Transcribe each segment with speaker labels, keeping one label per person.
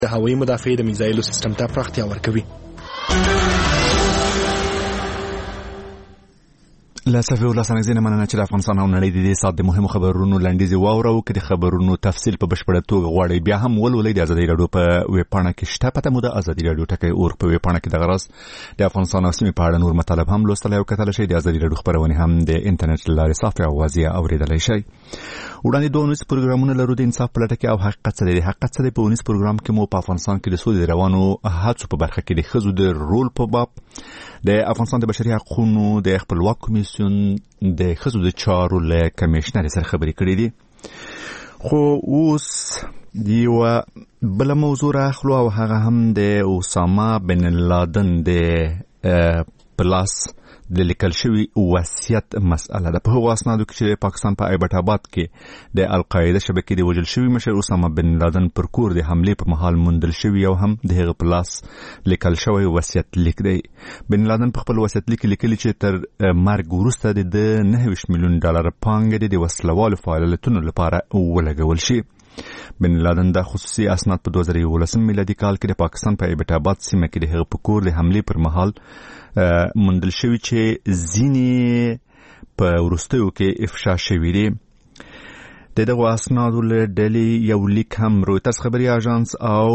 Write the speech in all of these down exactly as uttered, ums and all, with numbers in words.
Speaker 1: د هوایي مدافعې د میزایلو سیستم ته پراختیا ورکوي.
Speaker 2: لا صفي ولا سنګزینه مننه چې افغانستان او نړۍ د دې سات د مهمو خبرونو لنډیز واورو کې د خبرونو تفصیل په بشپړه توګه غواړي بیا هم ولولئ د ازادي رادیو په ویب پاڼه کې شته پته مو د ازادي رادیو ټکی اور په ویب پاڼه کې د غرض د افغانستان او سیمې په اړه نور مطالب هم لوستل او کتل شي. د ازادي رادیو خبرونه هم د انټرنیټ لارې صافي او واضح اوریدلای شي. وړاندې دوه نویس پروګرامونه لرو د انصاف په لټه کې او حقیقت څه دی. حقیقت څه دی په ونیس پروګرام کې مو په افغانستان کې د سولې روانو هڅو په برخه کې د ښځو د رول په باب د افغانستان د بشري حقوقو د خپلواک کمیسیون د ښځو د چارو له کمشنر سره خبرې کړې دي. خو اوس یو بل موضوع راخلو او هغه هم د اسامه بن لادن د پلاس د لیکل شوی وصیت مسأله ده. په هغو اسنادو کې چې پاکستان په ایبټ آباد کې د القاعده شبکې د وژل شوی مشر اسامه بن لادن پر کور د حمله په محل موندل شوی او هم د هغه پلاس لیکل شوی وصیت لیک دی. بن لادن په خپل وصیت لیک لیکلی چې تر مرګ وروسته د نهه ویشت میلیون ډالر پانګه د وسلوالو فعالیتونو لپاره ولګول شي. بن لادن د خصوصي اسناد په دوه زره یولسم میلادي کال کې د پاکستان په ایبټ آباد سیمه کې د هغه په کور د حمله پر مهال موندل شوی چې ځینې په وروستیو کې افشا شوی دی. د دغه اسنادو له ډلې یو لیک هم رویترز خبري اژانس او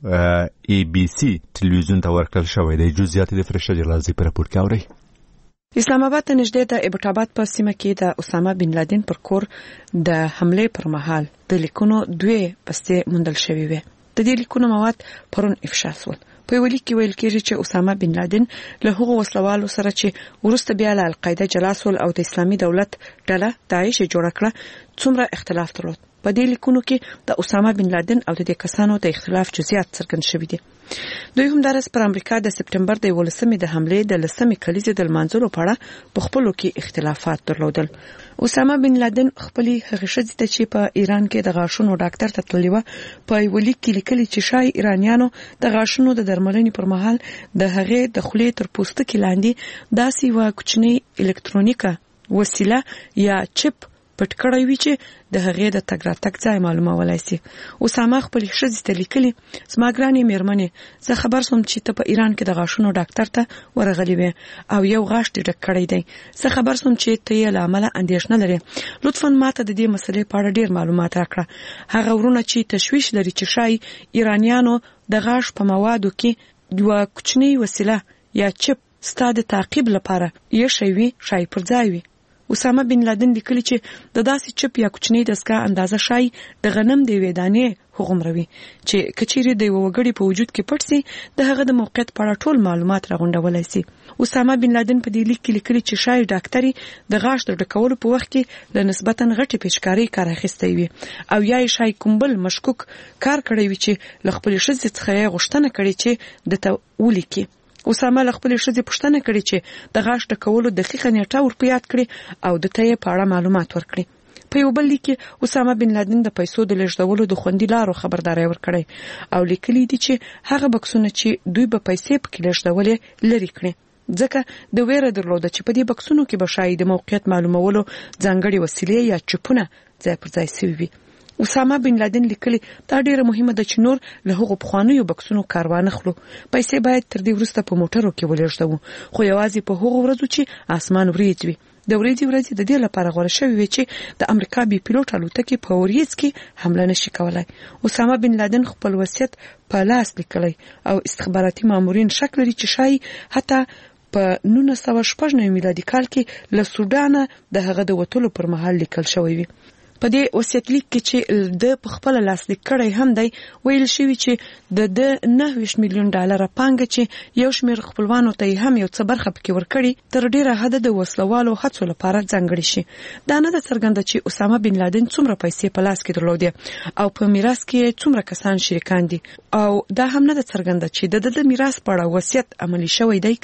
Speaker 2: ای بی سی ټلویزیون ته ورکړل شوی دی. جزئیات د فرشته جلازي په راپور کې اورئ.
Speaker 3: اسلام آباد ته نږدې د ایبټ آباد په سیمه کې د اسامه بن لادن پر کور د حمله پر مهال د لیکونو دوه پسته موندل شوی وي. د دې لیکونو مواد پرون افشا شول. په ویل کې ویل کېږي چې اسامه بن لادن له هغو وسلوالو سره چې ورسته بیا له القاعده جلاسول او د اسلامي دولت ډله داعش جوړ کړه څومره اختلاف درلود. په دې لیکونو کې د اسامه بن لادن او د کسانو د اختلاف جزئیات څرګند شوي دي. دوی هم درس پر امریکا د سپټمبر د ولسمې د حمله د لسمې کلیزې د منځلو په اړه په خپلو کې اختلافات درلودل. اسامه بن لادن خپلې هغه ښځې ته چې په ایران کې د غاښونو ډاکټر ته تللی و په یو لیک کې لیکلي چې شای ایرانیانو د غاښونو د درملنې پر مهال د هغې د خولې تر پوستکي لاندې داسې یوه کوچنۍ الکترونیکه وسیله یا چپ پټ کړی وي چې د هغې د تګ راتګ ځای معلومولای شي. اسامه خپلې ښځې ته لیکلي زما ګرانې مېرمنې زه خبر سوم چې ته په ایران کې د غاښونو ډاکټر ته ورغلی وې او یو غاښ دې ډک کړی دی. زه خبر سوم چې ته یې له امله اندېښنه لرې. لطفا ماته د دې مسلې په اړه ډېر معلومات راکړه. هغه ورونه چې تشویش لري چې شای ایرانیانو د غاښ په موادو کې یوه کوچنۍ وسیله یا چپ ستا د تعقیب لپاره یې شی وي شای پر ځای وي. اسامه بن لادن لیکلی چې د داسې چپ یا کوچنۍ دستګاه اندازه شای د غنم د یوې دانې هغومروي چې کچېرې د یو وګړي په وجود کې پټ سي د هغه د موقعیت په اړه ټول معلومات راغونډولای شي. اسامه بن لادن په دې لیک کې لیکلی چې شای ډاکټري د غاښ د ډکولو په وخت کې له نسبتا غټې پیچکارۍ کار اخیستی وي او یا یې شای کومبل مشکوک کار کړی وي چې له خپلې ښځې څخه یې غوښتنه کړې چې د ته ولیکي. اسامه له خپلې ښځې پوښتنه کړې چې د غاښ ډکولو دقیقه نیټه ور په یاد کړي او د ته یې په اړه معلومات ورکړي. په یو بل لیک کې اسامه بن لادن د پیسو د لېږدولو د خوندي لارو خبرداری ورکړی او لیکلي دي چې هغه بکسونه چې دوی به پیسې پکې لېږدولې لرې کړي ځکه د ویره درلوده چې په دې بکسونو کې به شاید د موقعیت معلومولو ځانګړي وسیلې یا چپونه ځای پر ځای شوي وي. اسامه بن لادن لیکلی دا ډیره مهمه ده چې نور له هغو پخوانیو بکسونو کار وانخلو. پیسې باید تر دې وروسته په موټرو کې ولېږدوو خو یوازې په هغو ورځو چې اسمان وریځ وي. د ورځې ورځې د دې لپاره غوره شوی وي چې د امریکا بي پیلوټ الوتکې په وریځ کې حمله نشي کولای. اسامه بن لادن خپل وصیت په لاس لیکلی او استخباراتي مامورین شک لري چې شای حتی په نولس سوه شپږ نوي میلادي کال کې له سودانه د هغه د وتلو پر مهال لیکل شوی وي. په دې وصیت لیک کې چې د په خپل لاس لیک کړی هم دی ویل شوی چې د د نهه ویشت میلیون ډالر پانګه چې یو شمېر خپلوانو ته هم یو څه برخه پکې ورکړي تر ډیره حد د وسلوالو هڅو لپاره ځانګړي شي. دا نه ده څرګنده چې اسامه بن لادن څومره پیسې په لاس کې درلودې او په میراث کې څومره کسان شریکان دي او دا هم نه ده څرګنده چې د د میراث په اړه وصیت عملي شوی دی کنه.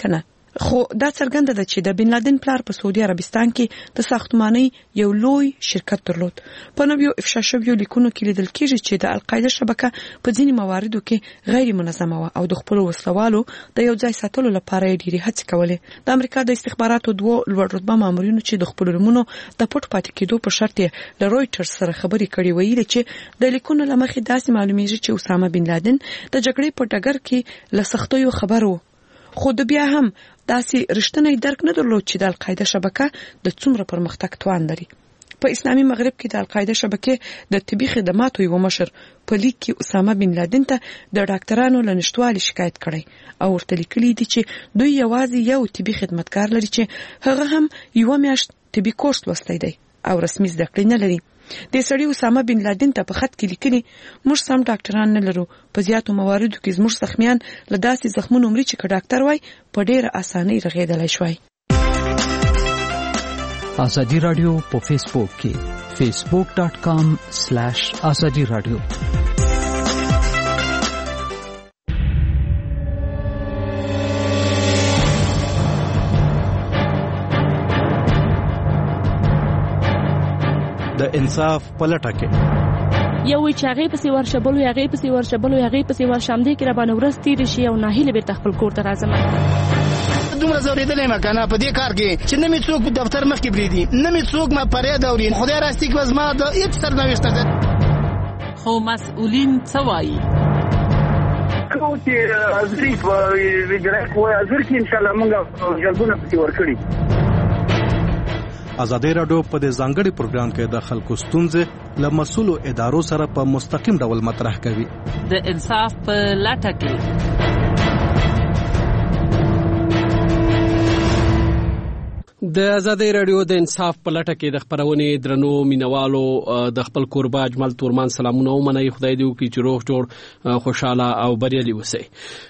Speaker 3: خو دا څرګنده ده چې د بن لادن پلار په سعودي عربستان کې د ساختماني یو لوی شرکت درلود. په نویو افشا شویو لیکونو کې لیدل کېږي چې د القاعده شبکه په ځینې مواردو کې غیر منظمه وه او د خپل وسلوالو د یو ځای ساتلو لپاره یې ډېرې هڅې کولې. د امریکا د استخباراتو دوه لوړ رتبه مامورینو چې د خپل رومونو د پټ پاتې کېدو په شرط یې له رويټرز سره خبرې کړې ویلي چې د لیکونو له مخې داسې معلومیږي چې اسامه بن لادن د جګړې په ډګر کې له سختیو خبر و، خو د بیا هم داسې رښتینی درک نه درلود چې د القاعده شبکه د څومره پرمختګ توان لري. په اسلامي مغرب کې د القاعده شبکې د طبي خدماتو یو مشر په لیک کې اسامه بن لادن ته د ډاکټرانو له نشټوالي شکایت کړی او ورته لیکلي دي چې دوی یوازې یو طبي خدمتګار لري چې هغه هم یو میاشت طبي کورس لوستی دی او رسمي زده کړې نه لري. د سړي اسامه بن لادن ته په خط کې لیکلي موږ سم ډاکټران نه لرو، په زیاتو مواردو کې زموږ زخمیان له داسې زخمونو مري چې که ډاکټر وای په ډېره اسانۍ رغېدلی شوای.
Speaker 4: ازادي رادیو په فیسبوک کې فیسبوک ډاٹ کام سلیش ازادي رادیو.
Speaker 1: د انصاف پلټه کې
Speaker 5: یو وی چې هغه پسې ورشبلو هغه پسې ورشبلو هغه پسې ورشامدې کې را باندې ورځ تیر شي او ناهیله به خپل کور ته راځم.
Speaker 6: دومره زورېدلې ما کنه په دې کار کې چې نه می څوک دفتر مخ کې بریدي، نه می څوک ما پرې دوري. خدای راستي کې وزما د هیڅ سرنوشت ده.
Speaker 7: خو مسؤلین څه وایي؟
Speaker 8: کوم چې ازري ویډرک وای ازر کې ان شاء الله موږ جلبونه پکې ورکړي.
Speaker 1: ازادي رادیو په دې ځانګړي پروګرام کې د خلکو ستونزې له مسؤلو ادارو سره په مستقیم ډول مطرح کوي.
Speaker 7: د انصاف په لټه کې
Speaker 9: د ازادي رادیو د انصاف په لټه کې د خبرونې درنو مینوالو د خپل قربا اجمل تورمان سلامونه ومنئ. خدای دې وکړي چې روغ جوړ خوشاله او بریالي اوسئ.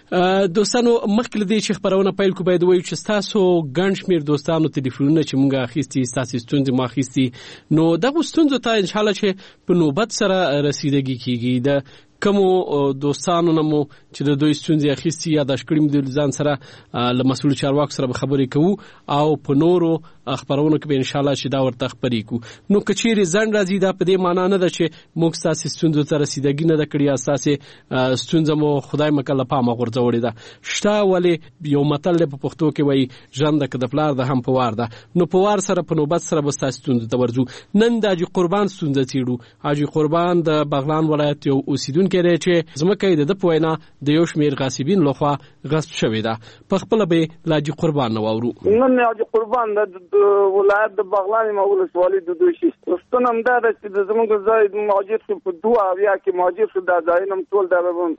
Speaker 9: دوستانو مخکې له دې چې خبرونه پیل کو باید وایو چې تاسو ګڼ شمېر دوستانو ټلیفونونه چې مونږه اخیستي تاسو ستونزې ما اخیستي نو دغه ستونزو ته ان شاء الله چې په نوبت سره رسیدګي کیږي. د کومو دوستانو نمو چې د دوی ستونزې اخیستي یا د شکړې مدیر ځان سره له مسؤل چارواکو سره خبرې کوو او په نورو خبرونو کې به ان شاء الله چې دا ورته خبرې کوو. نو کچېری ځن راځي دا په دې معنی نه ده چې موږ تاسو ستونزو ته رسیدګي نه د کړی اساسه ستونزه مو خدای مکله پامه غورځولې ده شته. ولې یو متل په پښتو کې وایي ژوند د کدپلار د هم په وار ده. نو په وار سره په نوبت سره به تاسو ستونزو ته ورځو. نن د حاجی قربان ستونزه چیړو. حاجی قربان د بغلان ولایت یو اوسیدونکو کې چې زمکه د د پوینا د یو شمیر غاصبین لخوا غصب شوې ده. په خپل به لاجی قربان نو ورو.
Speaker 8: نن حاجی قربان د ولایت د بغلان مول سوالي د دوشي ستنم دا چې زموږ ځای موجود په دوه بیا کې موجود شو د ځاینم ټول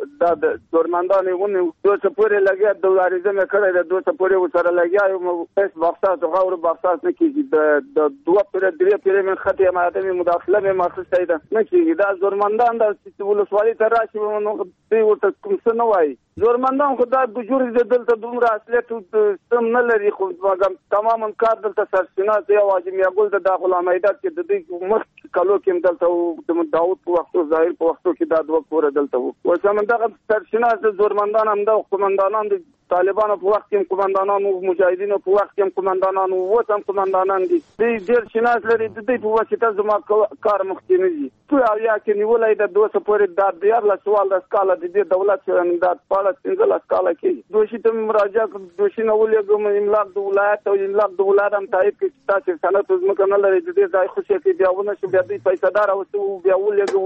Speaker 8: د د دورمندان ونه دوه سپورې لګیا د ولارزم کړه د دوه سپورې وسره لګیا یو پس بخصاص او غور بخصاص نه کیږي د دوه پر درې پر من خطه ماده مداخله مې مخصوصه ده نه کیږي دا دورمندان د ول سوالي تر راشي نو دوی ورته کوم څه نه وایي. زورمندان خو دا بجور دلته دومره اصلیت سم نه لري خو تماما کار دلته سرچینه دی او حاجی میاګل د غلام ایداد کې د دې مخ کلو کې دلته د داوود په وختو ظاهر په وختو کې دا دوه پورې دلته وو. و سمندغه سرچینه د زورمندان هم د قومندانان د طالبانو په وخت کې قومندانان او مجاهدینو په وخت کې قومندانان او تم قومندانان دي. دې ډېر شناس لري د دې په واسطه زما کار مخکې نه دي. تو یا کې نیولای د دوه سپورې د بیا له سوال د سکاله د دولت سره د پاله څنګه لا سکاله کې دوشي ته مراجعه دوشي نو ولګم املاک د ولایت او املاک د ولایت هم تایید کې تاسو سند زما کنه لري د دې ځای خوشي کې بیاونه شو بیا د پیسې دار او بیا ولګم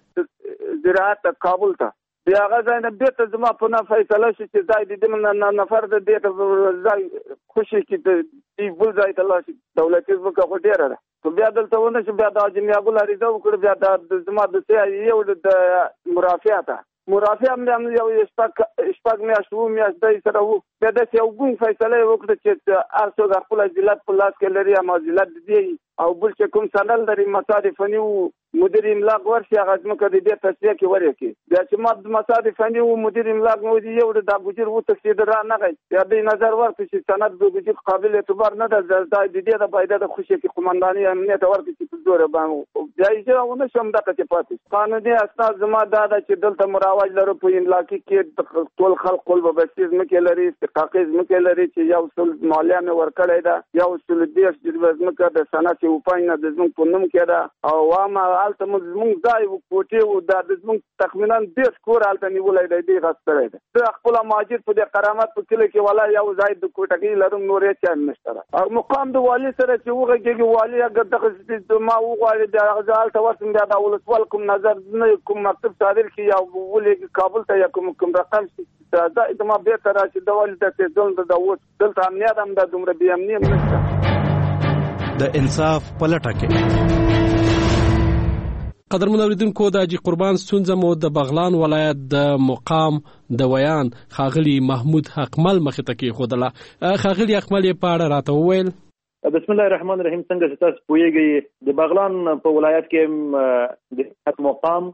Speaker 8: وزارت زراعت کابل ته بیا غځای نه بیت زما په نه فیصله شي چې ځای د دې نفر د دې ځای خوشي کې د بل ځای ته لاشي دولت زما کو ډیره ده. بیا دلته ونه چې بیا د جمعیت ګل اړیزه وکړ بیا د زما د سیاسي یو د مرافعاته مرافع هم یو شپږ شپږ میاشتو میاشتې سره وو. بیا د یو ګون فیصله وکړه چې ارڅو خپل ضلعت په لاس کې لري اما ضلعت دی او بل چې کوم سندل لري مصادفنی او مدیر املاک ورشي هغه ځمکه د دې تصفیه کې ورکی. بیا چې ما مصادفنی او مدیر املاک نو دی یو د بوجر وو تفسیر را نه غي بیا د نظر ورکړي چې سند د بوجر قابل اعتبار نه ده د دې د پیدا د خوشي کې قومنداني امنیت ورکړي چې دوره باندې جایزه ونه شم د کته پاتې قانوني اساس زما دا چې دلته مراوج لرو په املاکي کې ټول خلک قلب بسیز مکه لري استحقاقیز مکه لري چې یو سل مالیه مې ورکړی دا یو سل دیش د مکه د سنت او پاینه د زمون په نوم کې دا او وامه الته زمون ځای کوټي او د زمون تخمینا ډیر کور الته نیولای دی غستره ده خپل ماجر په کرامت په کله کې ولا یو ځای د کوټګي لرم نورې چا نشته او مقام د والی سره چې وګه کې والی اگر د ما وغواړي د غزال ته ورسم بیا د ولسوال کوم نظر نه کوم مکتب صادر کی یا ولې کابل ته یا کوم کوم رقم دا ادمه به تر چې د والی ته ځل د داوت دلته امنیت هم د دومره بي امنیت نشته
Speaker 1: د انصاف پلټه کې
Speaker 9: قدرمن اوریدونکو د حاجی قربان ستونزه مو د بغلان ولایت د مقام د ویان خاغلی محمود حقمل مخې ته کې خودله خاغلی حقمل یې پاړه راته وویل
Speaker 10: بسم الله الرحمن الرحیم. څنګه چې تاسو پوهیږئ د بغلان په ولایت کې د مقام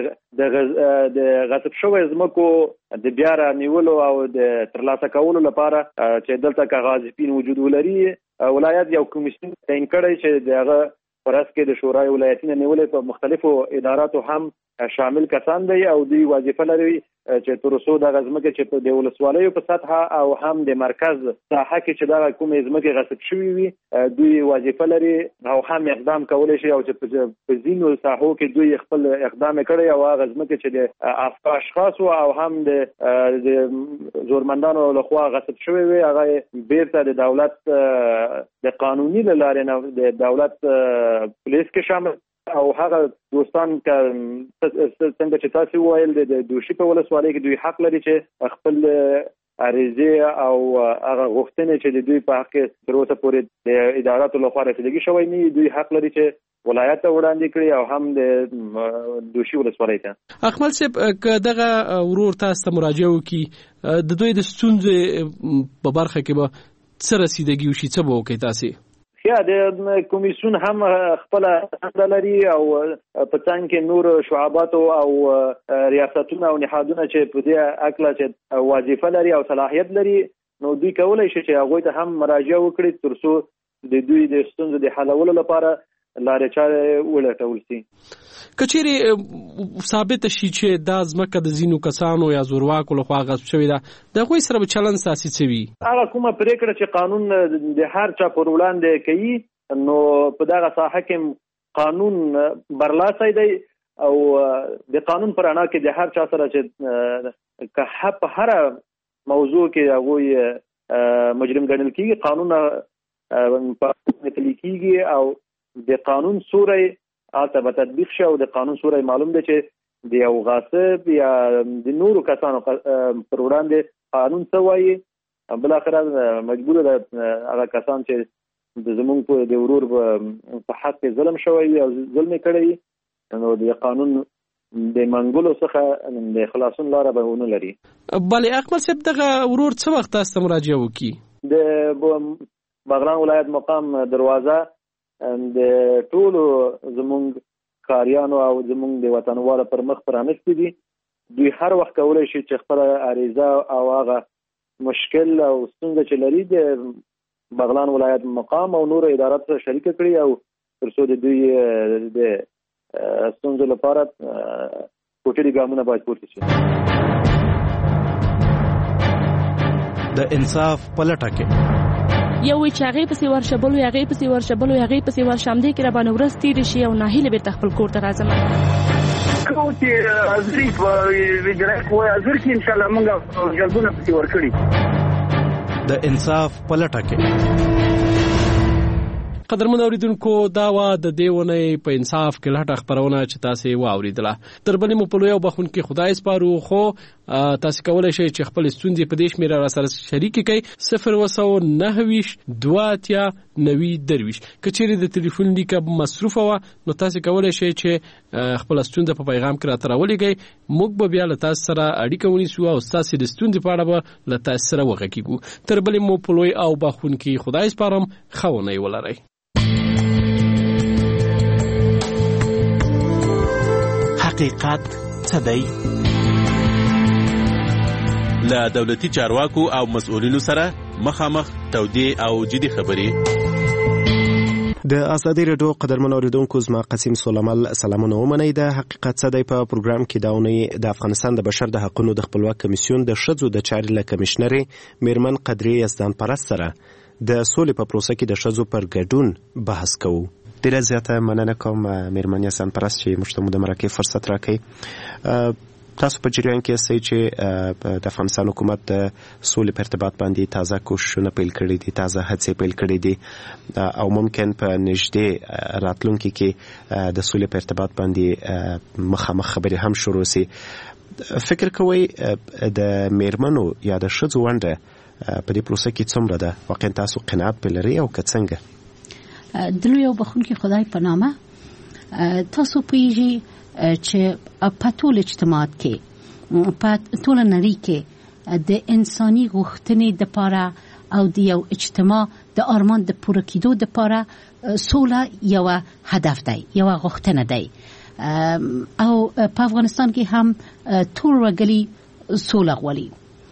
Speaker 10: د د غصب شوی ځمکو د بیا رانیولو او د ترلاسه کولو لپاره چې دلته کاغذپین وجود ولري ولایت یو کمیسیون تعیین کړی چې دغه پرس کې د شورای ولایتونو نیولې په مختلفو اداراتو هم شامل کسان دی او دوی وظیفه لري چې ترڅو د غزمکه چې د ولسوالیو په سطح او هم د مرکز ساحه کې چې دا کومې ځمکې غصب شوي وي دوی وظیفه لري او هم اقدام کولی شي او چې په ځینو ساحو کې دوی خپل اقدام کړی او هغه ځمکې چې د اشخاصو او هم د زورمندانو لخوا غصب شوي وي هغه بیرته د دولت د قانوني لارې نه د دولت پولیس کې شامل او هغه دوستان څنګه چې تاسو وایل د دوشي په ولسوالۍ کې دوی حق لري چې خپل عریضه او هغه غوښتنې چې د دوی په حق کې تر اوسه پورې د اداراتو لخوا رسیدګي شوی نه دوی حق لري چې ولایت ته وړاندې کړي او هم د دوشي ولسوالۍ ته
Speaker 9: اکمل صاحب دغه ورور تاسو ته مراجعه وکړي د دوی د ستونزې په برخه کې به څه رسیدګي وشي څه به وکړي تاسو
Speaker 10: یا د کمیسیون هم خپل دنده لري او په څنګه کې نور شعبات او ریاستونه او نهادونه چې په دې اکلا چې وظیفه لري او صلاحیت لري نو دوی کولای شي چې هغه ته هم مراجعه وکړي ترڅو د دوی د ستونزو د حلولو لپاره لارې چارې ولټول شي.
Speaker 9: کچېری ثابت شي چې دا ځمکه د زینو کسانو یا زورواکو لخوا غصب شوې ده د هغوی سره به چلن ساسي څه وي
Speaker 10: هغه کومه پرېکړه چې قانون د هر چا پر وړاندې کوي نو په دغه ساحه کې قانون برلاسی دی او د قانون پر اړه کې د هر چا سره چې که په هر موضوع کې هغوی مجرم ګڼل کېږي قانون په تلیکيږي او د قانون سوري آلته به تطبیق شي او د قانون سوري معلوم دی چې د یو غاصب یا د نورو کسانو پر وړاندې قانون څه وایي بل اخر مجبور ده هغه کسان چې د زمونږ په د ورور په حق کې ظلم شوی او ظلم کړی نو د قانون د منګولو څخه د خلاصون لاره به ونه لري.
Speaker 9: بلې اکمل صاحب دغه ورور څه وخت تاسو ته مراجعه وکړي؟
Speaker 10: د بغلان ولایت مقام دروازه د ټولو زمونږ کاریانو او زمونږ د وطنوالو پر مخ پرانستې دي دوی هر وخت کولای شي چې خپل عریضه او هغه مشکل او ستونزه چې لري د بغلان ولایت مقام او نور ادارات سره شریک کړي او ترڅو د دوی د ستونزو لپاره کوټري ګامونه باید پورته شي.
Speaker 1: د انصاف پلټه کې
Speaker 5: یو چې هغه پسې ورشبل او هغه پسې ورشبل او هغه پسې ورشمدې کې را باندې ورستې رشي او ناهیله به تخپل کور ته راځم
Speaker 6: کوتي ازري په ویډرا کوه ازر کې ان شاء الله موږ جلبونه پسې ورکړي.
Speaker 1: د انصاف پلټه کې
Speaker 9: قدرمن اوریدونکو دا وا د دیونه په انصاف کې لټه خبرونه چې تاسو واوریدله تر بلې مو په لوی او بخون کې خدای سپارو خو تاسو کولای شئ چې خپل ستونزې په دې شمیره را سره شریک کړئ صفر وسو نه ویش دواتیا نوي درویش کچېری د ټلیفون لیکه مصرفه و نو تاسو کولای شئ چې خپل ستونزې په پیغام کې را ترولېږئ موږ به بیا له تاسو سره اړیکه ونیسو او تاسو د ستونزې په اړه به له تاسو سره وغږیږو تر بلې مو په لوی او بخون کې خدای سپارم خونه ولرئ.
Speaker 11: حقیقت څه دی؟ له دولتي چارواکو او مسؤلینو سره مخامخ تودې او جدي خبرې
Speaker 12: د ازادي رادیو قدرمن اوریدونکو زما قسیم سولمل سلامونه ومنئ. د حقیقت څه دی په پروګرام کې دا اونۍ د افغانستان د بشر د حقوقو د خپلواک کمیسیون د ښځو د چارې له کمشنرې میرمن قدرې یزدان پرست سره د سولې په پروسه کې د ښځو پر ګډون بحث کوو. ډېره زیاته مننه کوم میرمن یزدان پرست چې موږ ته د مرکې فرصت راکوي. تاسو په جریان کې یاستئ چې د افغانستان حکومت د سولې په ارتباط باندې تازه کوښښونه پیل کړي دي، تازه هڅې پیل کړي دي او ممکن په نږدې راتلونکي کې د سولې په ارتباط باندې مخامخ خبرې هم شروع سي. فکر کوئ د میرمنو یا د ښځو ونډه په دې پروسه کې څومره ده؟ واقعا تاسو قناعت پرې لرئ او که څنګه؟
Speaker 13: د لوی او بخښونکي خدای په نامه تاسو پوهیږئ چې په ټول اجتماعات کې په ټول نړۍ کې د انساني غوښتنې د پاره او د یو اجتماع د ارمان د پوره کېدو د پاره سوله یو هدف دی، یو غوښتنه دی او په افغانستان کې هم ټول وګړي سوله غواړي.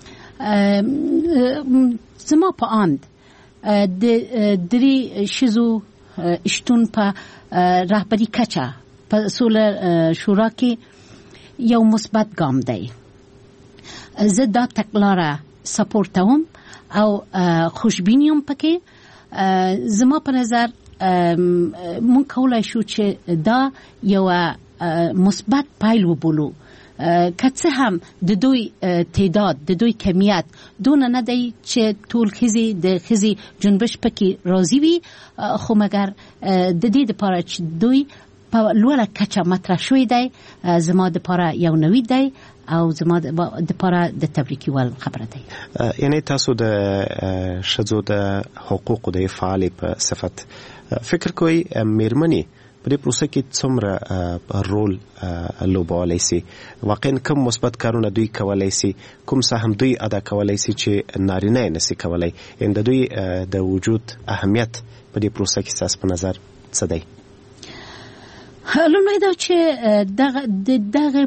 Speaker 13: زما په اند د درې ښځو شتون په رهبري کچه په سوله شورا کې یو مثبت ګام دی. زه دا تګلاره سپورټوم او خوشبینیم پکې. زما په نظر مونږ کولای شو چې دا یو مثبت پایل وبولو، که څه هم د دوی تعداد د دوی کمیت دونه نه دی چې ټول ښځې د ښځې جنبش پکې راضي وي، خو مګر د دې دپاره چې دوی په لوړه کچه مطرح شوی دی زما دپاره یو نوید دی او زما دپاره د تبریکي ول خبره دی.
Speaker 12: یعنی تاسو د ښځو د حقوقو د فعالې په صفت فکر کوئ میرمنې په دې پروسه کې څومره رول لوبولی سي؟ واقعا کوم مثبت کارونه دوی کولی سي، کوم سهم دوی ادا کولی سي چې نارینه یې نسي کولی؟ یعنې د دوی د وجود اهمیت په دې پروسه کې ستاسو په نظر څه دی؟
Speaker 13: لومړی دا چې دغه د دغه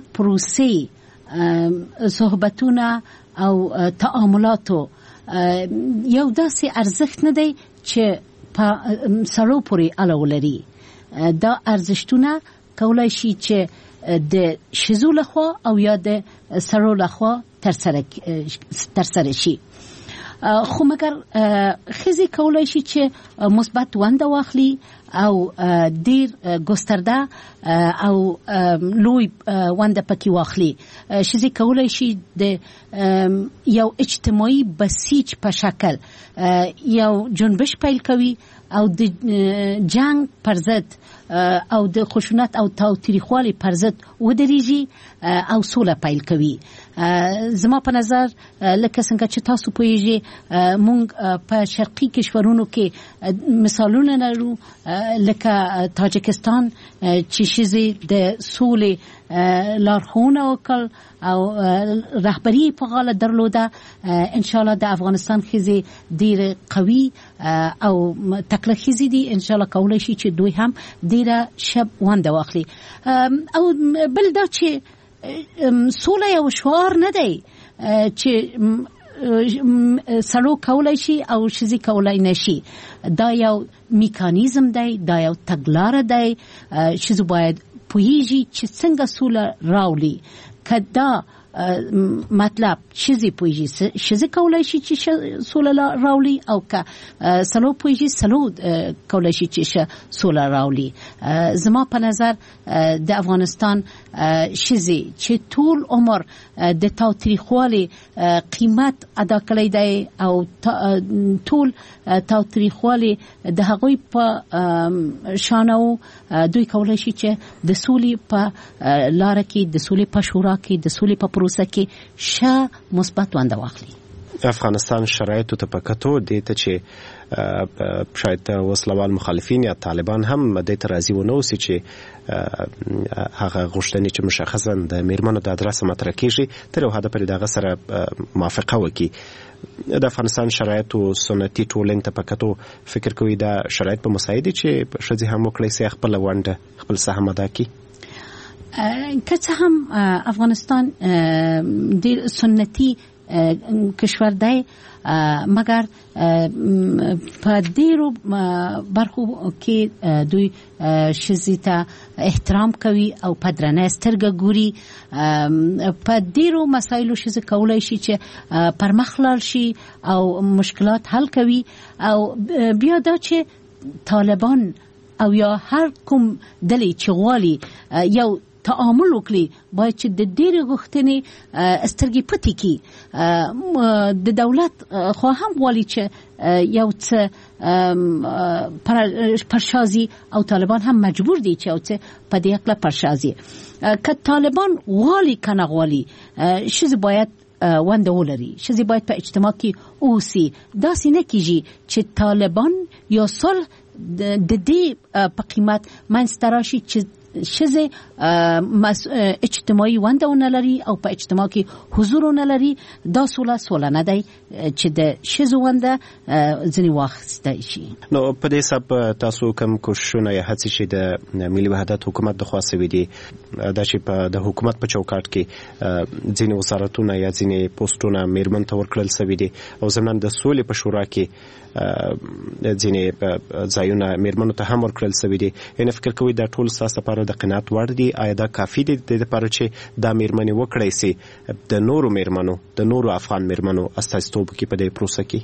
Speaker 13: پروسې صحبتونه او تعاملاتو یو داسې ارزښت نه دی چې په سړو پورې اړه ولري. دا ارزښتونه کولای شي چې د ښځو لخوا او یا د سړو لخوا ترسره شي، خو مګر ښځې کولای شي چې مثبت ونډه واخلي او ډیر ګسترده او لوی ونډه پکې واخلي. ښځې کولای شي د یو اجتماعي بسیج په شکل یو جنبش پیل کوي او د جنگ پر ضد او د خشونت او تاوتریخوالي پر ضد ودرېږي او سوله پیل کوي. زما په نظر لکه څنګه چې تاسو پوهیږئ مونږ په شرقي کشورونو کې مثالونه لرو لکه تاجکستان چې ښځې د سولې لارښوونه وکړ او رهبري په غاړه درلوده. انشاءالله د افغانستان ښځې ډېرې قوي او تکړه ښځې دي، انشاءالله کولی شي چې دوی هم ډېره ښه ونډه واخلي. او بل دا چې سوله یو شعار نه دی چې سړو کولای شي او ښځې کولای نشي. دا یو میکانیزم دی، دا یو تګلاره دی. ښځو باید پوهیږي چې څنګه سوله راولي. که دا مطلب ښځې پوهیږي ښځې کولای شي چې سوله راولي او که سړو پوهیږي سړو کولای شي چې سوله راولي. زما په نظر د افغانستان ښځې چې ټول عمر د تاوتریخوالي قیمت ادا کړی دی او ټول تاوتریخوالي د هغوی په شانو دوی کولای شي چې د سولې په لاره کې، د سولې په شورا کې، د سولې په پروسه کې ښه مثبت ونډه واخلي.
Speaker 12: افغانستان شرایطو ته په کتو دې ته چې شاید وسلوال مخالفین یا طالبان هم دې ته راضي ونه اوسي چې هغه غوښتنې چې مشخصا د میرمنو د ادرسه مطرح کیږي تر یو حده پورې دغه سره موافقه وکړي. د افغانستان شرایطو سنتي ټولنې ته په کتو فکر کوي دا شرایط په مساعد دي چې ښځې هم وکړي سي خپل ونډه خپل سهم ادا کړي؟
Speaker 13: که څه هم افغانستان ډېر سنتي کشور دی مګر په ډیرو برخو کې دوی شذې ته احترام کوي او په درنه سترګه ګوري. په ډیرو مسایلو شذې کولای شي چې پرمخ لاړ شي او مشکلات حل کوي. او بیا دا چې طالبان او یا هر کوم دلی چې غواړي یو تعامل وکړي باید چې د ډېرې غوښتنې سترګې پټې کړي. د دولت خو هم غواړي چې یو څه پرشازي او طالبان هم مجبور دي چې یو څه په دې اړه پرشازي. که طالبان غواړي که نه غواړي ښځې باید ونده ولري، ښځې باید په اجتماع کې اوسي. داسې نه کېږي چې طالبان یا صلح د دې په قیمت منځته راشي چې ښځې اجتماعي ونده ونه لري او په اجتماع کې حضور ونه لري. دا سوله سوله نه دی چې د ښځو ونده ځینې واخیستی شي.
Speaker 12: نو په دې حساب تاسو کوم کوششونه یا هڅې چې د ملي وحدت حکومت د خوا سوي دي دا چې په د حکومت په چوکاټ کې ځینې وزارتونه یا ځینې پوسټونه میرمن ته ورکړل سوي دي او ضمناً د سولې په شورا کې ځینې ځایونه میرمنو ته هم ورکړل سوي دي. یعنې فکر کوئ دا ټول ستاسو لپاره د قناعت وړ دي؟ آیا دا کافي دي د لپاره چې دا میرمنې وکړی سي د نورو میرمنو د نورو افغان میرمنو استازیتوب کې په دې پروسه کې؟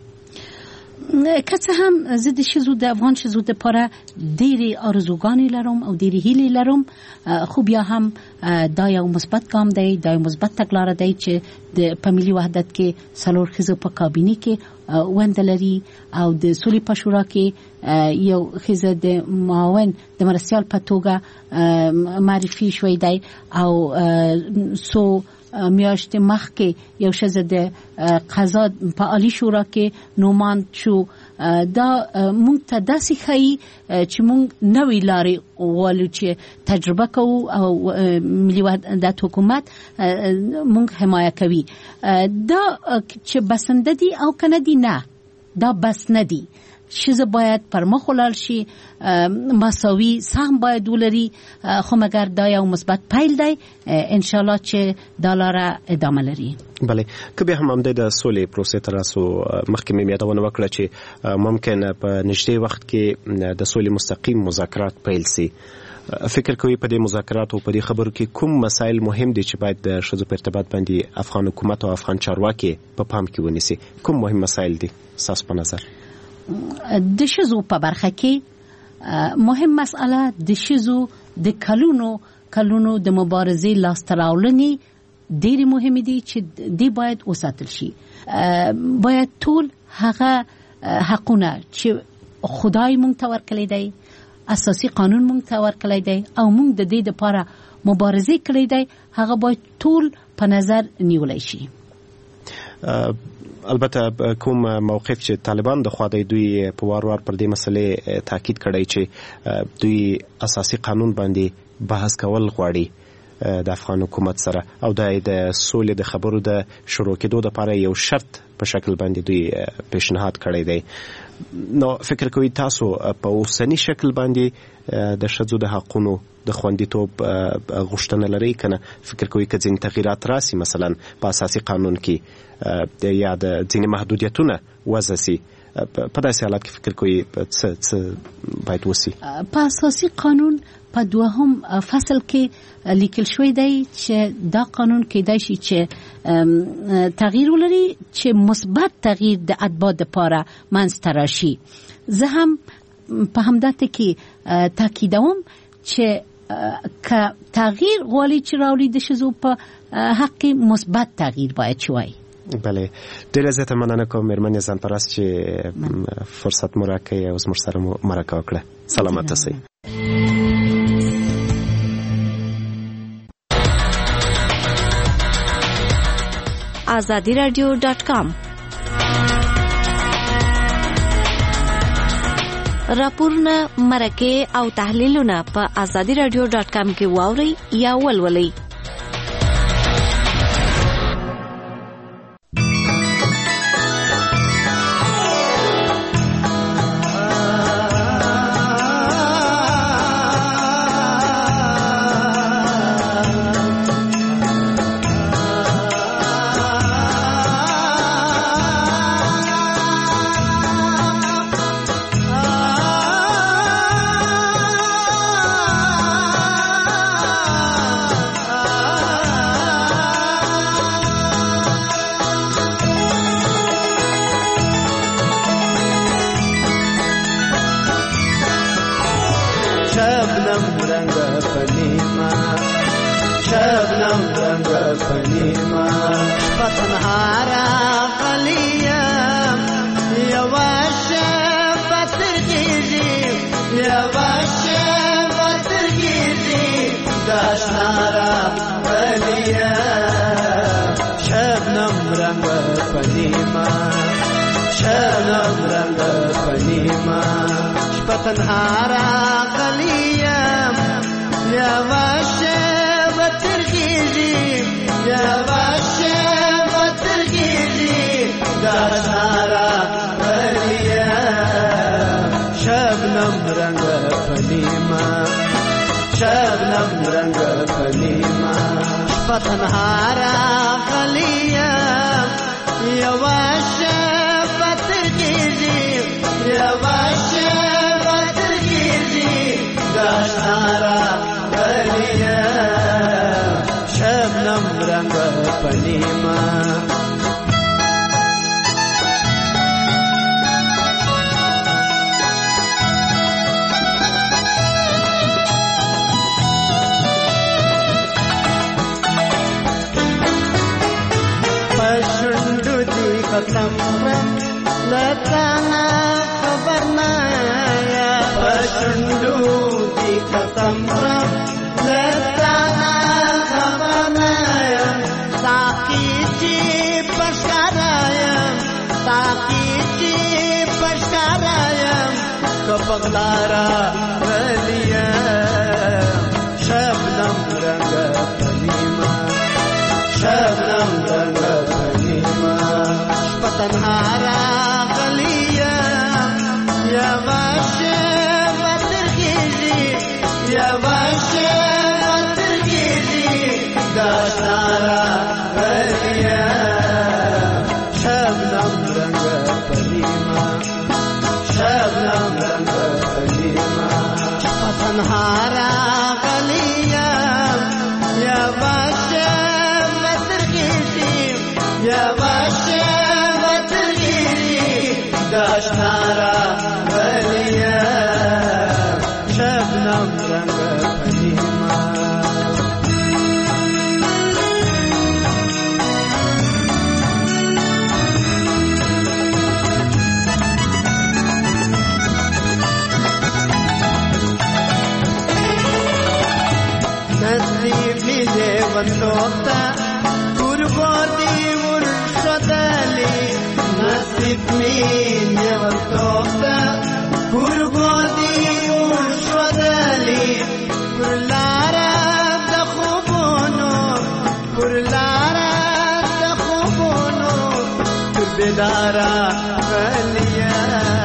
Speaker 13: که څه هم زه د ښځو د افغان ښځو دپاره ډېرې آرزوګانې لرم او ډېرې هیلې لرم، خو بیا هم دا یو مثبت ګام دی، دا یو مثبت تګلاره دی چې د په ملي وحدت کې څلور ښځو په کابینې کې ونده لري او د سولې په شورا کې یو ښځه د معاون د مرستیال په توګه معرفي شوی دی او سو میاشتې مخکې یو ښځه د قضا په عالی شورا کې نوماند شو. دا مونږ ته داسې ښیي چې مونږ نوې لارې غواړو چې تجربه کوو او ملي وحدت حکومت مونږ حمایه کوي. دا چې بسنده دي او که نه دي، نه دا بس نه دي. ښځه باید پر مخ ولاړ شي، مساوي سهم باید ولري، خو مګر دا یو مثبت پیل دی. انشاءالله چې دا لاره ادامه لري.
Speaker 12: بله، که بیا هم همدې د سولې پروسې ته راسو، مخکې مې یادونه وکړه چې ممکن په نږدې وخت کې د سولې مستقیم مذاکرات پیل سي. فکر کوي په دې مذاکراتو او په دې خبرو کې کوم مسایل مهم دي چې باید د ښځو په ارتباط باندې افغان حکومت او افغان چارواکي په پام کې ونیسي؟ کوم مهم مسایل دي ستاسو په نظر؟
Speaker 13: د ښځو په برخه کې مهم مسئله د ښځو د کلونو کلونو د مبارزې لاسته راوړنې ډېرې مهمې دي چې دې باید وساتل شي. باید ټول هغه حقونه چې خدای مونږ ته ورکړی دی، اساسي قانون مونږ ته ورکړی دی او مونږ د دې لپاره مبارزه کړې دی، هغه باید ټول په نظر نیولای شي.
Speaker 12: البته کوم موقف چې طالبان د خوا دوی په وار وار پر دې مسلې تاکید کړی چې دوی اساسي قانون باندې بحث کول غواړي د افغان حکومت سره او د سولې د خبرو د شروع کېدو لپاره یو شرط په شکل باندې دوی پیشنهاد کړی دی. نو فکر کوي تاسو په اوسنی شکل باندې د ښځو د حقونو د خوندیتوب غوښتنه لرئ کنه؟ فکر کوي که ځینې تغییرات راسي مثلا په اساسي قانون کې یا د ځینې محدودیتونه وضع سي، په داسې حالات کې فکر کوي څه څه باید وسي؟
Speaker 13: په اساسي قانون په دوهم فصل کې لیکل شوی دی چې دا قانون کېدای شي چې تغییر ولري چې مثبت تغییر د اتباع لپاره منځته راشي. زه هم په همدا ټکي کې تاکیدوم چې که تغییر غواړي چې راوړي د ښځو په حق کې مثبت تغییر باید شوی.
Speaker 12: بله، ډیره زیاته مننه کوم مېرمنې ځانپرست چې فرصت مو راکړی او زموږ سره مو مرکه وکړه. سلامت اوسئ.
Speaker 14: آزادی رادیو ډاټ کام راپورونه، مرکې او تحلیلونه په آزادی رادیو ډاټ کام کې واورئ یا ولولئ.
Speaker 15: راغلیم یواشه بترگیزی یواشه بترگیزی داشنا راغلیم شبنم رنگ پنیما شبنم رنگ پنیما شپتنها راغلیم یواشه بترگیزی یواشه بترگیزی داشنا راغلیم شبنم رنگ پنیما شبنم رنگ پنیما شپتنها راغلیم یواشه بترگیزی یواشه بترگیزی داشنا راغلیم شبنم رنگ پنیما پشندو دی ختم لتانا خبرنا پشندو دی ختم لتانا خبرنا ساقی چی پشکارایم ساقی چی پشکارایم کپغلارا غلیم شبنم رنگ پنیما شبنم رنگ پنیما شپتنها راغلیم یواشه بترگیزی یواشه بترگیزی داشنا راغلیم شبنم رنگ پنیما شبنم رنگ پنیما شپتنها راغلیم یواشه بترگیزی یواشه بترگیزی داشنا راغلیم شبنم رنگ پنیما نصیبی لیوانتوتا گرگودی ورشدالی نصیب می لیوانتوتا گرگودی ورشدالی پرلارا دخوبونو پرلارا دخوبونو بیدارا غلیم